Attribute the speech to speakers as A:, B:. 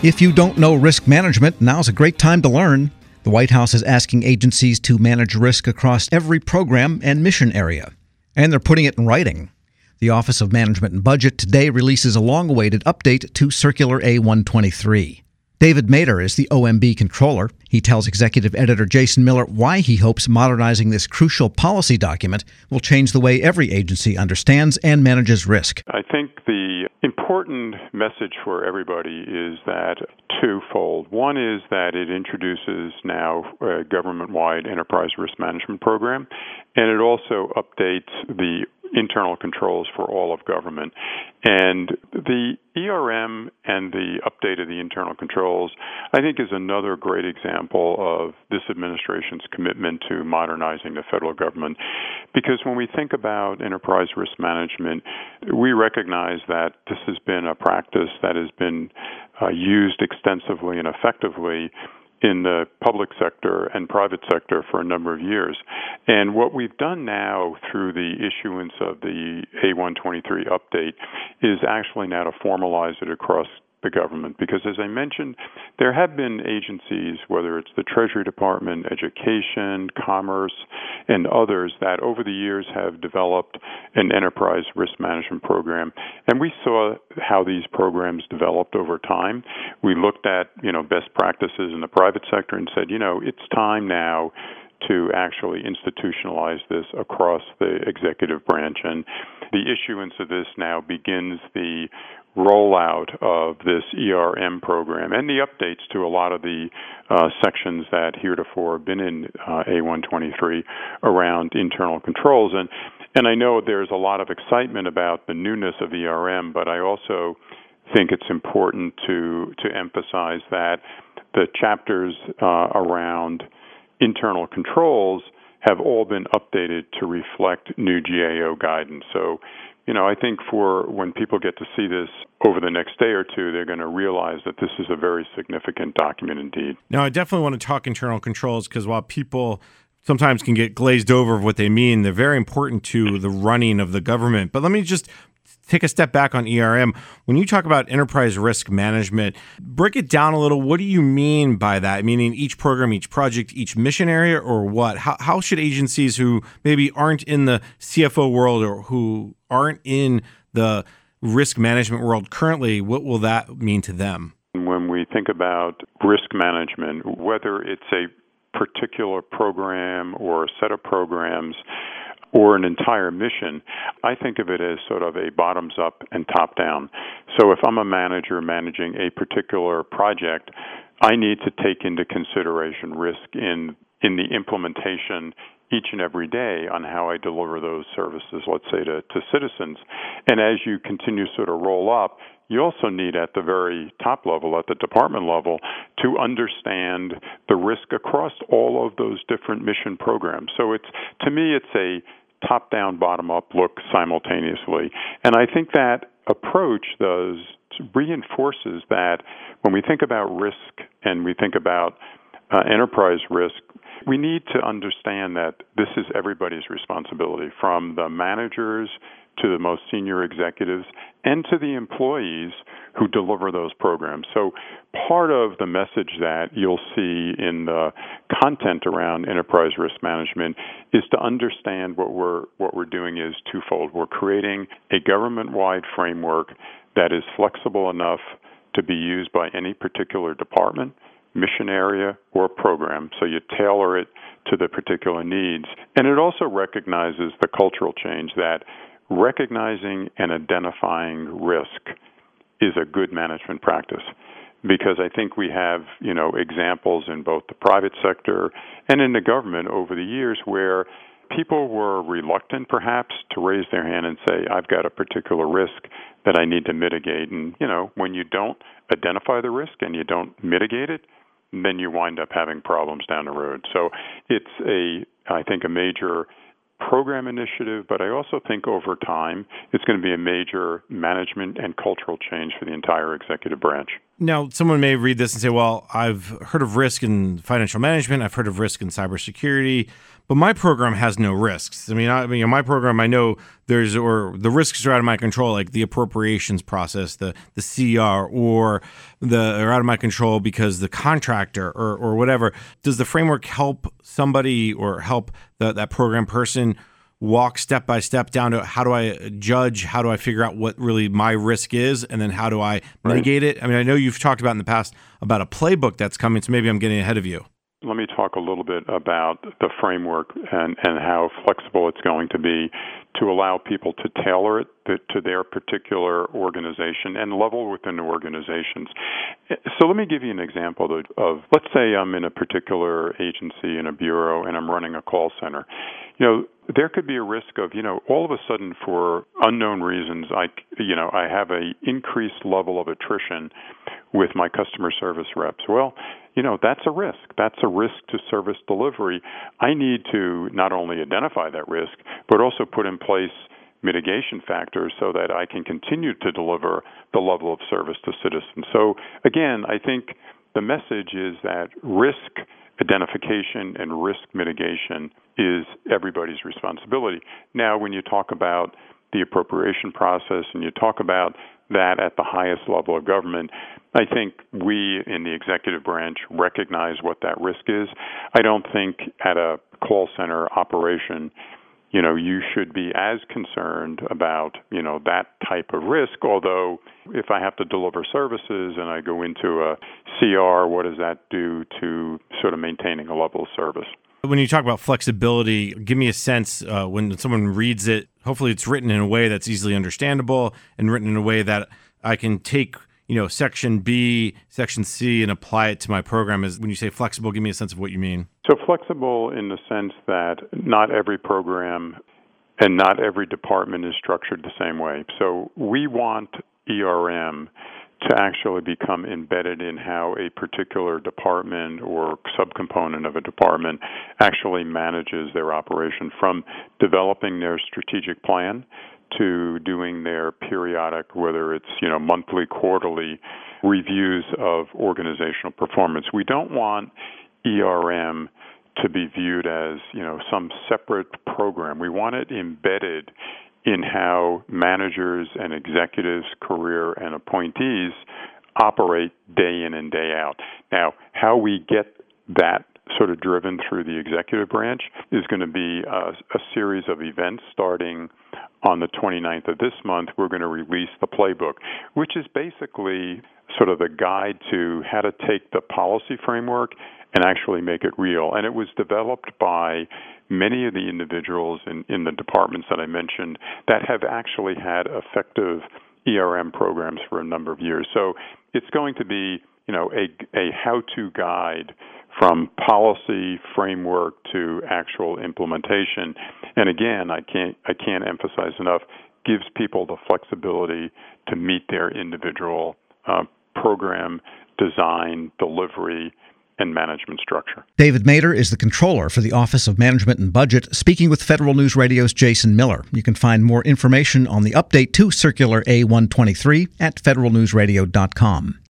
A: If you don't know risk management, now's a great time to learn. The White House is asking agencies to manage risk across every program and mission area. And they're putting it in writing. The Office of Management and Budget today releases a long-awaited update to Circular A-123. David Mader is the OMB controller. He tells executive editor Jason Miller why he hopes modernizing this crucial policy document will change the way every agency understands and manages risk.
B: I think the important message for everybody is that twofold. One is that it introduces now a government-wide enterprise risk management program, and it also updates the internal controls for all of government. And the ERM and the update of the internal controls, I think, is another great example of this administration's commitment to modernizing the federal government. Because when we think about enterprise risk management, we recognize that this has been a practice that has been used extensively and effectively in the public sector and private sector for a number of years. And what we've done now through the issuance of the A-123 update is actually now to formalize it across the government. Because as I mentioned, there have been agencies, whether it's the Treasury Department, Education, Commerce, and others, that over the years have developed an enterprise risk management program. And we saw how these programs developed over time. We looked at, best practices in the private sector and said, it's time now to actually institutionalize this across the executive branch. And the issuance of this now begins the rollout of this ERM program and the updates to a lot of the sections that heretofore have been in A-123 around internal controls. And I know there's a lot of excitement about the newness of ERM, but I also think it's important to emphasize that the chapters around internal controls have all been updated to reflect new GAO guidance. So, I think for when people get to see this over the next day or two, they're going to realize that this is a very significant document indeed.
C: Now, I definitely want to talk internal controls because while people sometimes can get glazed over of what they mean, they're very important to the running of the government. But let me just take a step back on ERM. When you talk about enterprise risk management, break it down a little. What do you mean by that? Meaning each program, each project, each mission area, or what? How should agencies who maybe aren't in the CFO world or who aren't in the risk management world currently, what will that mean to them?
B: When we think about risk management, whether it's a particular program or a set of programs or an entire mission, I think of it as sort of a bottoms-up and top-down. So if I'm a manager managing a particular project, I need to take into consideration risk in the implementation each and every day on how I deliver those services, let's say, to citizens. And as you continue to sort of roll up, you also need at the very top level, at the department level, to understand the risk across all of those different mission programs. So to me, it's a top-down, bottom-up look simultaneously. And I think that approach reinforces that when we think about risk and we think about enterprise risk, we need to understand that this is everybody's responsibility, from the managers to the most senior executives and to the employees who deliver those programs. So part of the message that you'll see in the content around enterprise risk management is to understand what we're doing is twofold. We're creating a government-wide framework that is flexible enough to be used by any particular department, mission area, or program, so you tailor it to the particular needs. And it also recognizes the cultural change that recognizing and identifying risk is a good management practice. Because I think we have, examples in both the private sector and in the government over the years where people were reluctant, perhaps, to raise their hand and say, I've got a particular risk that I need to mitigate. And, when you don't identify the risk and you don't mitigate it, then you wind up having problems down the road. So it's I think a major program initiative, but I also think over time it's going to be a major management and cultural change for the entire executive branch.
C: Now, someone may read this and say, well, I've heard of risk in financial management. I've heard of risk in cybersecurity, but my program has no risks. My program, I know the risks are out of my control, like the appropriations process, the CR, or are out of my control because the contractor or whatever. Does the framework help somebody or help that program person walk step by step down to how do I judge, how do I figure out what really my risk is, and then how do I mitigate it? I mean, I know you've talked about in the past about a playbook that's coming, so maybe I'm getting ahead of you.
B: Let me talk a little bit about the framework and how flexible it's going to be to allow people to tailor it to their particular organization and level within the organizations. So let me give you an example of let's say I'm in a particular agency in a bureau and I'm running a call center. There could be a risk of, all of a sudden for unknown reasons, I have a increased level of attrition with my customer service reps. Well, that's a risk. That's a risk to service delivery. I need to not only identify that risk, but also put in place mitigation factors so that I can continue to deliver the level of service to citizens. So again, I think the message is that risk identification and risk mitigation is everybody's responsibility. Now, when you talk about the appropriation process and you talk about that at the highest level of government, I think we in the executive branch recognize what that risk is. I don't think at a call center operation, you should be as concerned about, that type of risk. Although if I have to deliver services and I go into a CR, what does that do to sort of maintaining a level of service?
C: When you talk about flexibility, give me a sense when someone reads it, hopefully it's written in a way that's easily understandable and written in a way that I can take, Section B, Section C and apply it to my program. When you say flexible, give me a sense of what you mean.
B: So flexible in the sense that not every program and not every department is structured the same way. So we want ERM to actually become embedded in how a particular department or subcomponent of a department actually manages their operation, from developing their strategic plan to doing their periodic, whether it's monthly, quarterly reviews of organizational performance. We don't want ERM to be viewed as some separate program. We want it embedded in how managers and executives, career and appointees operate day in and day out. Now, how we get that sort of driven through the executive branch is going to be a series of events starting on the 29th of this month. We're going to release the playbook, which is basically sort of the guide to how to take the policy framework and actually make it real. And it was developed by many of the individuals in the departments that I mentioned that have actually had effective ERM programs for a number of years. So it's going to be, a how-to guide from policy framework to actual implementation. And again, I can't emphasize enough, gives people the flexibility to meet their individual program design, delivery, and management structure.
A: David Mader is the controller for the Office of Management and Budget, speaking with Federal News Radio's Jason Miller. You can find more information on the update to Circular A123 at federalnewsradio.com.